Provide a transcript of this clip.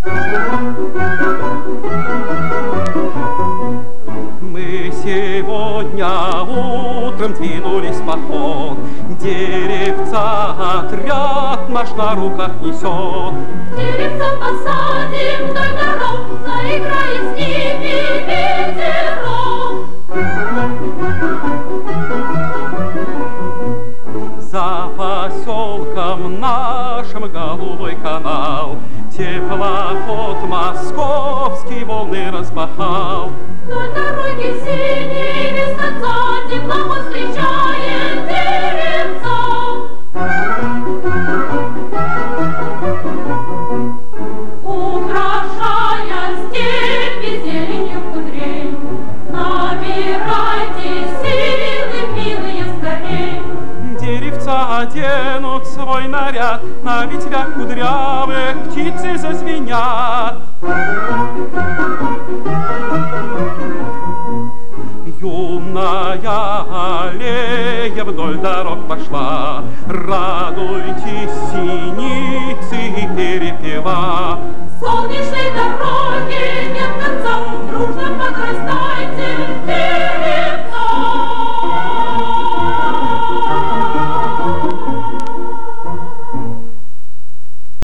Мы сегодня утром двинулись в поход, деревца отряд наш на руках несет. Деревца посадим вдоль дорог, заиграет с ними ветерок. За поселком нашим голубой канал теплоход московский волны распахал. Вдоль дороги синей без конца теплоход встречает деревца. Украшая степи зеленью кудрей, набирайте силы, милые, скорей. Деревца оденут свой наряд, на ветвях кудрявых птицы зазвенят. Юная аллея вдоль дорог пошла, радуйтесь, синие